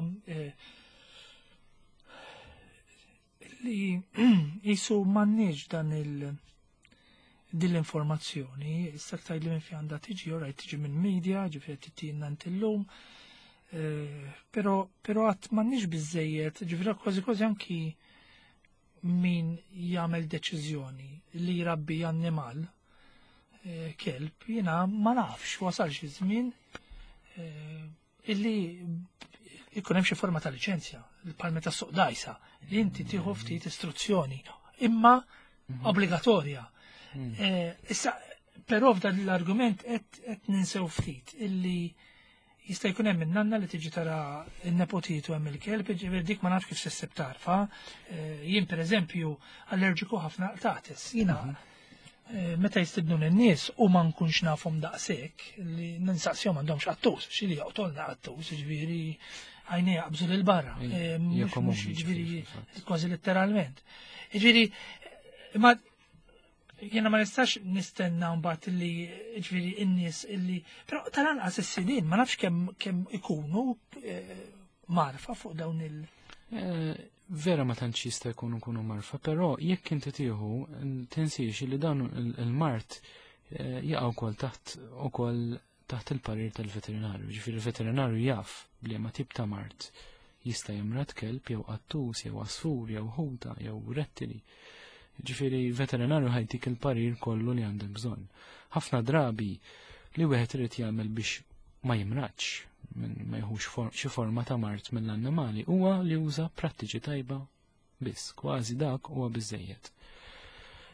li jisu m'għandniex dan din l-informazzjoni, issa tgħidli minn fejn għandha tiġi, orajt tiġi minn media, ġifieri tittina ntillum, però qatt m'għandniex biżejjed, ġifieri kważi anki min jagħmel deċiżjoni li jrabbi annimal kelb, jiena ma nafx wasal xi żmien illi ikun hemm xi forma ta' liċenzja, bħal meta suq dajsa, li inti tieħu ftit istruzzjoni, imma obbligatorja. Issa, però f'dan l-argument qed ninsew ftit illi jista' jkun hemm in-nanna li tiġi tara n-nepotitu hemm il-kelb, ġifier dik ma nafx kif s'issib tarfa. Jien pereżempju allerġiku ħafna tates. Jiena meta jistidnu n-nies u ma nkunx nafhom daqshekk li ninsaqsihom m'għandhomx qattus, xi li joqtolna qattus, ġifieri għajnejha jaqbżu lil barra. Mhux ġifieri kważi letteralment. Ġifieri imma jena ma nistax nistenna mbagħad li ġifieri in-nies illi, però tal-anqas is-sidien ma nafx kemm ikunu marfa fuq dawn Vera ma tantx jista' jkunu marfa, però jekk inti tieħu tinsiex li dawn il-mart jaqgħu wkoll taħt il-parir tal-veterinarju. Ġifieri il-veterinarju jaf li ma tip ta' mart jista' jimrat kelb jew qattus jew asfur jew ħuta jew rettili. Ġifieri veterinarju ħajtik il-parir kollu li għandek bżonn. Ħafna drabi li wieħed irid jagħmel biex ma jimratx, ma jħux xi forma ta' mart mill-annimali huwa li juża prattiċi tajba biss, kważi dak huwa biżejjed.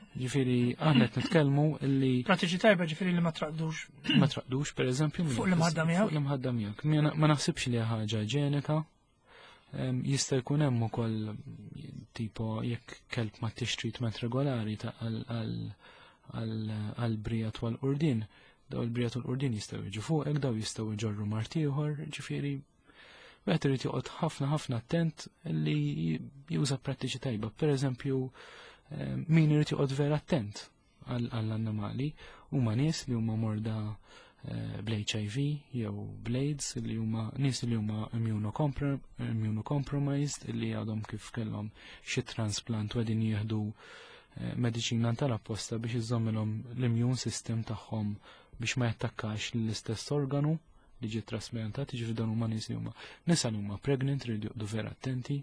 Ġifieri aħna qed nitkellmu illi Pratiċi tajba ġifieri li ma traqdux pereżempju Fuq l-imħadda miegħek? Fuq l-imħadda miegħek. Ma naħsibx li ħaġa ġenika. Jista' jkun hemm ukoll tipo jekk kelb ma tix treatment regolari għal-brija twal-qurdin. Daw il-brija twal-qurdin jistgħu jiġu fuqek, daw jistgħu jġorru mart ieħor, ġifieri wieħed irid joqgħod ħafna attent li juża prattiċi tajba. Pereżempju, min irid joqgħod vera attent għall-annimali huma nies li huma morda bl-HIV jew bl-AIDS li huma nies li huma immunocompromised li għadhom kif kellhom xi transplant u qegħdin jieħdu mediċina tal-apposta biex iżommilhom l-immune system tagħhom biex ma jattakkax l-istess organu li ġiet trasplantat, ġifieri dan huma nies li huma nisa li huma pregnant iridu joqgħdu vera attenti.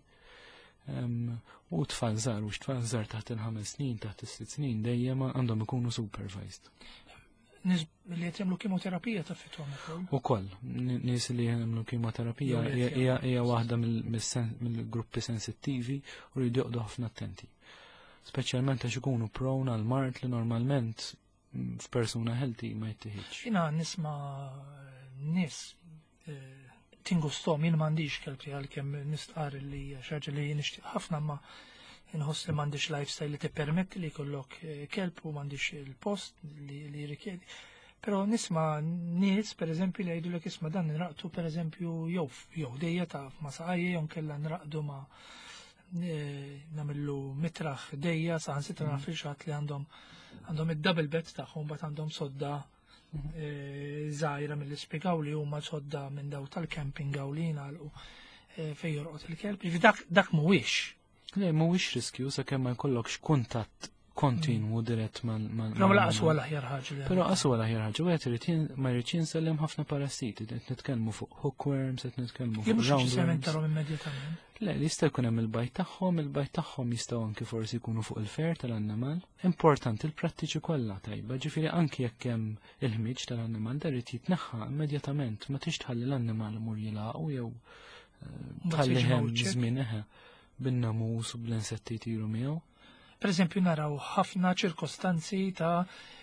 U tfal żgħar u tfal żgħar taħt il-5 snin, taħt is-6 snin dejjem għandhom ikunu supervised. Nies li qed jagħmlu kemoterapija taffetthom ukoll. Nies li jagħmlu kemoterapija hija waħda mill-gruppi sensittivi u jridu joqgħdu ħafna attenti. Speċjalment għax ikunu prone għal mart li normalment f'persuna healthy ma jittieħidx. Jiena nisma' nies tingustom jien m'għandix kelb li għalkemm nistqar li xaġa li nixtieq ħafna ma inħoss li m'għandix lifestyle li tippermetti li jkollok kelb u m'għandix il-post li jirrikjedi. Però nisma' nies pereżempju li jgħidulek isma' dan nraqtu pereżempju jew dejja ta' ma' saqajja jew kellha nraqdu ma' nagħmlu mitraħ dejja saħansitra naf il-xatt li għandhom id-double bed tagħhom bat għandhom sodda żgħira mill-ispjegaw li huma sodda minn daw tal-camping għaw li jingħalqu fejn jorqod il-kelb. Dak mhuwiex. Le mhuwiex riskju sakemm ma jkollokx kuntatt kontinwu dirett mal. Però laqas wara aħjar ħaġa. Però qas wara aħjar ħaġa, wieħed ma jrid jinsellem ħafna parassiti, qed nitkellmu fuq hookworms, qed nitkellmu fuq roundworms. Immedjatament. Le, jista' jkun hemm il-bajt tagħhom jistgħu anke forsi jkunu fuq il-fer tal-annimal. Importanti l-prattiċi kollha tajba, ġifieri anke jekk hemm il-ħmiġ tal-annimal da jrid jitneħħa immedjatament, ma tix tħalli l-annimal imur jilaqgħu jew tħalli hemm żmien bin-namus u bl-insetti jtiru miegħu. Pereżempju naraw ħafna ċirkostanzi ta'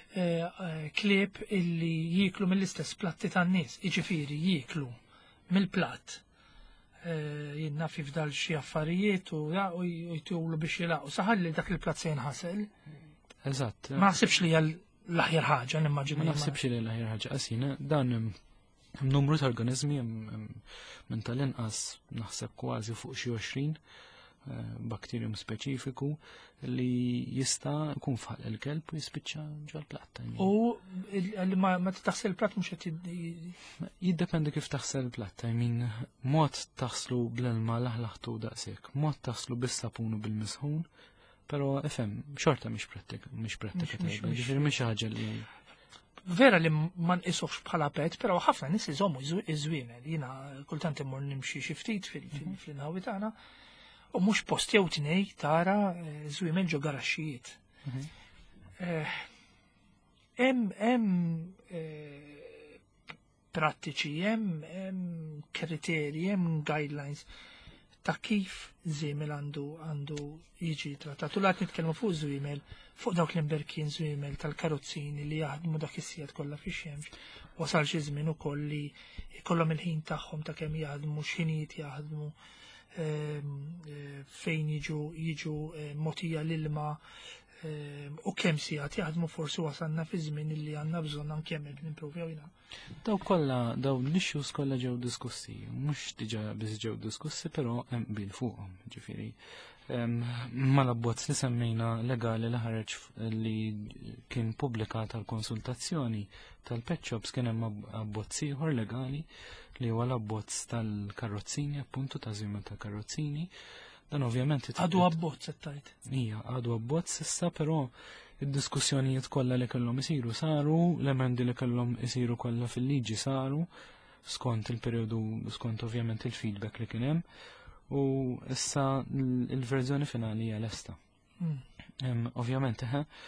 klieb illi jieklu mill-istess platti tan-nies, jiġifieri jieklu mill-platt. Jien naf jifdal xi affarijiet u jtulu biex jilaqgħu saħalli dak il-platt se jinħasel. Eżatt. Ma naħsibx li hija l-aħjar ħaġa nimmaġini. Ma naħsibx li l-aħjar ħaġa qasina dan numru ta' organizmi minn tal-inqas naħseb kważi fuq xi 20 bakterium speċifiku li jista' jkun fħal il-kelb u jispiċċa ġol platt. U ma taħsel il-platt mhux qed jiddependi kif taħsel il-platt. Mod taħslu bl-ilma laħlaħtu daqshekk, mod taħslu bis-sapun u bil-misħun, però ifhem xorta mhix prattika tajba, ġifieri mhix ħaġa li vera li ma nqisuhx bħala pet, però ħafna nies iżommu iż-żwiemel. Jiena kultant immur nimxi xi ftit fil-inħawi tagħna u mhux post jew tnej tara żwiemel ġo garaxxijiet. Hemm prattiċi, hemm kriterji, hemm guidelines ta' kif żwiemel għandu jiġi trattat. U laqt nitkellmu fuq żwiemel, fuq dawk l-imberkien żwiemel tal-karozzini li jaħdmu dak is-sigħat kollha fix-xemx. Wasal xi żmien ukoll li jkollhom il-ħin tagħhom ta' kemm jaħdmu, x'ħinijiet jaħdmu, fejn jiġu mogħtija l-ilma u kemm sigħat jaħdmu forsi wasalna fi żmien li għandna bżonn anke hemm nimprovjaw jiena. Daw l-issues kollha ġew diskussi, mhux diġà biss ġew diskussi, però hemm bil fuqhom, ġifieri. Mal-abbozz li semmejna legali li ħareġ li kien pubblikat tal-konsultazzjoni tal-pet shops kien hemm abbozz ieħor legali li huwa l-abbozz tal-karrozzini, appuntu ta' żwiemel tal-karrozzini. Dan ovvjament għadu abbozz qed tgħid. Hija għadu abbozz issa, però id-diskussjonijiet kollha li kellhom isiru saru, l-emendi li kellhom isiru kollha fil-liġi saru skont il-perjodu, skont ovvjament il-feedback li kien hemm. U issa il-verżjoni finali hija lesta. Ovvjament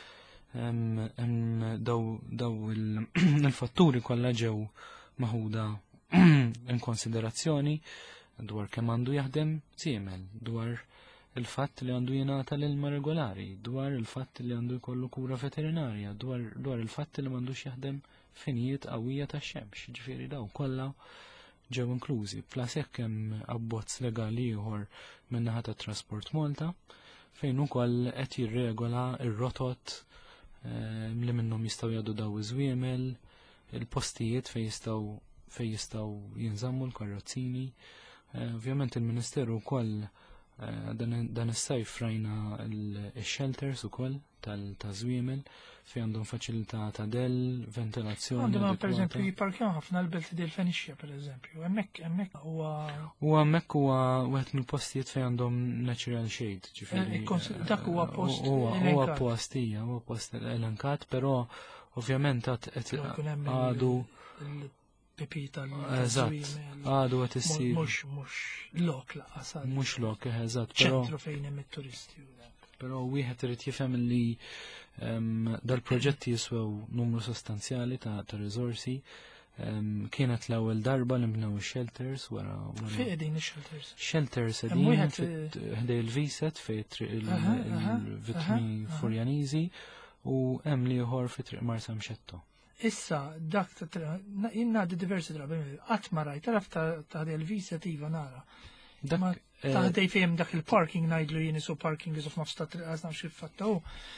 daw il-fatturi kollha ġew maħuda in konsiderazzjoni dwar kemm għandu jaħdem żwiemel, dwar il-fatt li għandu jingħata l-ilma regolari, dwar il-fatt li għandu jkollu kura veterinarja, dwar il-fatt li m'għandux jaħdem finijiet qawwija tax-xemx, ġifieri dawn kollha ġew inklużi. Plus hekk hemm abbozz legali ieħor min-naħa tat-Trasport Malta fejn ukoll qed jirregola r-rotot li minnhom jistgħu jgħaddu daw iż-żwiemel, il-postijiet fejn jistgħu jinżammu l-karrozzini. Ovvjament il-Ministeru wkoll dan is-sajf rajna l-shelters ukoll tal-żwiemel fejn għandhom faċilità ta' del, ventilazzjoni. Għandhom pereżempju jipparkjaw ħafna l-Belt del Fenixja pereżempju. Hemmhekk huwa. U hemmhekk huwa wieħed mill-postijiet fejn għandhom natural shade, ġifieri. Dak huwa post. Huwa post hija, huwa post elenkat, però ovvjament għadu pipi tal-żwiemel. Għadu qed issir. Mhux lok laqas. Mhux lok, eżatt. ċentru fejn hemm it-turisti. Però wieħed irid jifhem li dal-proġetti jiswew numru sostanzjali ta' riżorsi. Kienet l-ewwel darba li mbnew shelters wara. Fejn qegħdin ix-shelters? Shelters qegħdin ħdej il-Viset fejn il-vittmi Furjaniżi u hemm li ieħor fi triq Marsa Mxetto. Issa dak ngħaddi diversi drabi qatt ma rajt taraf ta' il-Viset iva nara. Taħdej fejn dak il-parking ngħidlu jien isu parking isu f'nofs ta' triq għażna xi fattaw.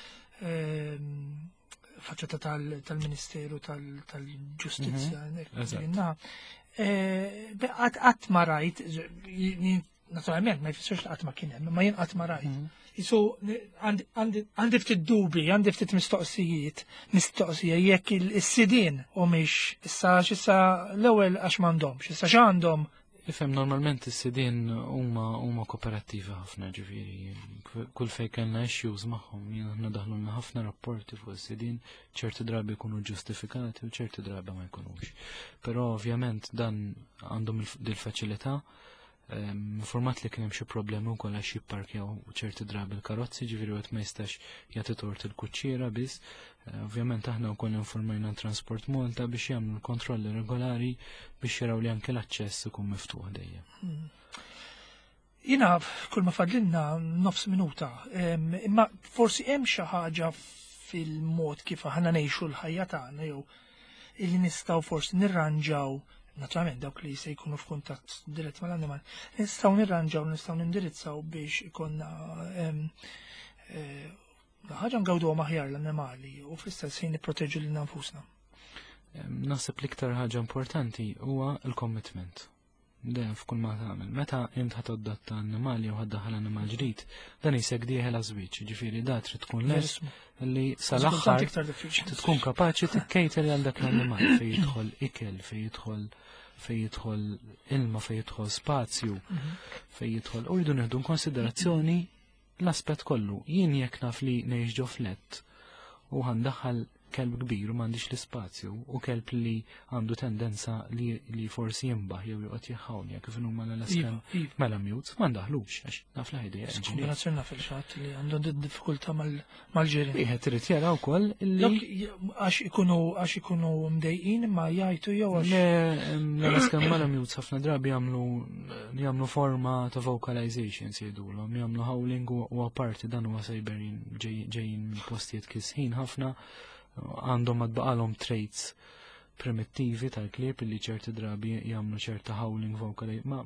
Faċċata tal-Ministeru tal-Ġustizzja. Qatt ma rajt, naturalment ma jfissirx qatt ma kien hemm, ma jien qatt ma rajt. Isu għandi ftit dubi, għandi ftit mistoqsija jekk is-sidien u mhix issa l-ewwel għax m'għandhomx, issa x'għandhom. Ifhem normalment is-sidien huma kooperattivi ħafna ġifieri. Kull fejn kellna issues magħhom jiena daħlulna ħafna rapporti fuq is-sidien, ċerti drabi jkunu ġustifikati u ċerti drabi ma jkunux. Però ovvjament dan għandhom il-faċilità. Informat li kien hemm xi problemi wkoll għax jipparkjaw ċerti drabi l-karozzi, ġifieri wieħed ma jistax jagħti tort il-kuċċiera biss. Ovvjament aħna wkoll informajna Transport Malta biex jagħmlu l-kontrolli regolari biex jaraw li anke l-aċċess ikun miftuħ dejjem. Jiena kull ma fadlilna nofs minuta, imma forsi hemm xi ħaġa fil-mod kif aħna ngħixu l-ħajja tagħna jew illi nistgħu forsi nirranġaw. Naturalment dawk li se jkunu f'kuntatt dirett mal-annimal, nistgħu nirranġaw, nistgħu nindirizzaw biex ikonna ħaġa ngawduhom aħjar l-annimali u fl-istess ħin nipproteġu lil nfusna. Naħseb l-iktar ħaġa importanti huwa l-commitment. Dejjem f'kull ma tagħmel. Meta int ħatodatta annimali jew ħaddaħħal annimal ġdid, dan isek dieħel żwieġ, ġifieri da trid tkun les li sal-aħħar tkun kapaċi tikkejter għal dak l-annimal fejn jidħol ikel, fejn jidħol ilma, fejn jidħol spazju, fejn jidħol. U rridu nieħdu konsiderazzjoni l-aspett kollu. Jien jekk naf li ngħix ġo flett u ħandaħħal kelb kbir u m'għandix l-ispazju u kelb li għandu tendenza li forsi jimbaħ jew joqgħod jħawni kif huma l-askan mela mute ma ndaħlux għax naf l-ħidea. Kombinazzjoni naf il-fatt li għandhom diffikultà mal-ġirin. Wieħed irid jara wkoll li għax ikunu mdejqin ma jgħidu jew għax l-askan mela mute ħafna drabi jagħmlu forma ta' vocalization jgħidulhom, jagħmlu howling u apparti dan huwa sejberin ġejjin postijiet kisħin ħafna. Għandhom għadbaqalhom traits primittivi tal-klieb li ċerti drabi jagħmlu ċerta howling vocal. Ma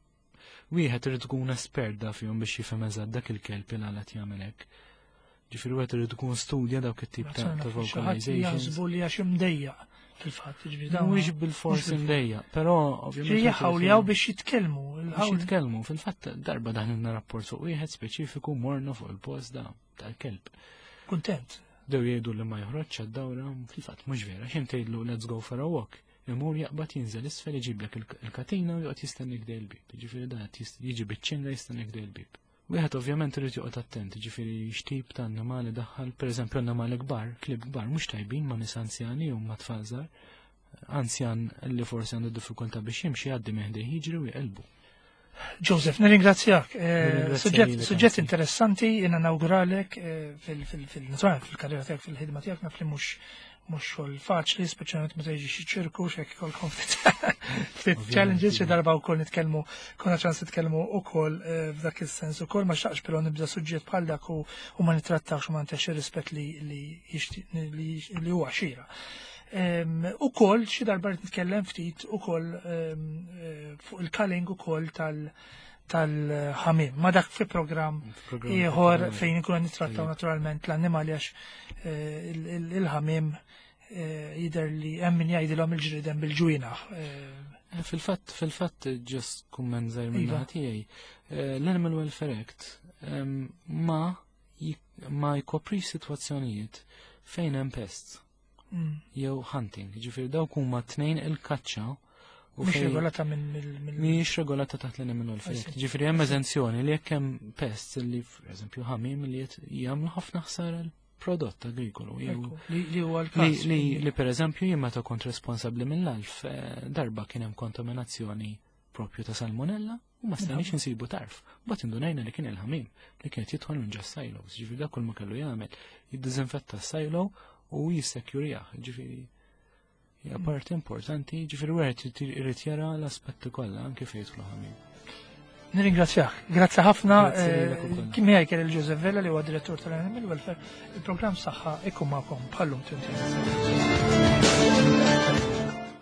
wieħed irid tkun espert da fihom biex jifhem eżatt dak il-kelb il għalet jagħmel hekk. Ġifieri wieħed irid tkun studja dawk it-tip ta' vocalization. Jaħsbu li għax imdejjaq fil-fatt, ġifieri mhuwiex bil-forsi imdejjaq, però ovvjament jaħawljaw biex jitkellmu. Biex jitkellmu, fil-fatt darba dan rapport fuq wieħed speċifiku morna fuq il-post da tal-kelb. Kuntent. Dew jgħidu li ma joħroġx għad-dawra, fil-fatt mhux vera, x'in tgħidlu let's go for a walk. Imur jaqbad jinżel isfel iġiblek il-katina u joqgħod jistennek dej il-bib. Ġifieri da jiġi biċ-ċinga jistennek dej il-bib. Wieħed ovvjament irid joqgħod attent, ġifieri x'tip ta' annimali daħħal, pereżempju annimali kbar, klieb kbar mhux tajbin ma' nies anzjani u ma' tfal żgħar. Anzjan li forsi għandu diffikultà biex jimxi għaddi meħdej jiġri u jqelbu. Joseph, nirringrazzjak. Suġġett interessanti, jena nawguralek fil-karriera tiegħek fil-ħidma tiegħek naf li mhux mhux xogħol faċli, speċjalment meta jiġi xi ċirku x'hekk ikolkom ftit challenges xi darba wkoll nitkellmu konna ċans nitkellmu wkoll f'dak is-sens ukoll ma xtaqx però nibda suġġett bħal dak u ma nittrattawx ma ntex ir-rispett li huwa xira. Ukoll xi darba nitkellem ftit ukoll fuq il-culling ukoll tal-ħamim, ma dak fi program ieħor fejn ikunu nittrattaw naturalment l-annimali għax il-ħamim jidher li hemm min jgħidilhom il-ġrieden bil-ġwienaħ. Fil-fatt ġust kumment żgħir minn naħa tiegħi. L-Animal Welfare Act ma jkopri sitwazzjonijiet fejn hemm pests jew hunting, ġifieri dawk huma tnejn il-kaċċa Mhix regolata mhix regolata taħt l-Animal Welfare Act. Ġifieri hemm eżenzjoni li jekk hemm pests li pereżempju ħamim li jagħmlu ħafna ħsara l-prodott agrikolu. Li huwa l-każ. Li pereżempju jien meta kont responsabbli mill-alf darba kien hemm kontaminazzjoni propju ta' salmonella u ma stanix insibu tarf. Bat indunajna li kien il-ħamim li kienet jidħol minn ġas silos. Ġifieri dak kull ma kellu jagħmel jiddiżinfetta s-silo u jissekjurjah. Ġifieri hija parti importanti, ġifieri wieħed irid jara l-aspetti kollha anke fejn jidħlu ħamim. Nirringrazzjak. Grazzi ħafna. Kien miegħi kien il-Joseph Vella li huwa direttur tal-Animal Welfare. Il-programm saħħa ikun magħkom bħallum tinti.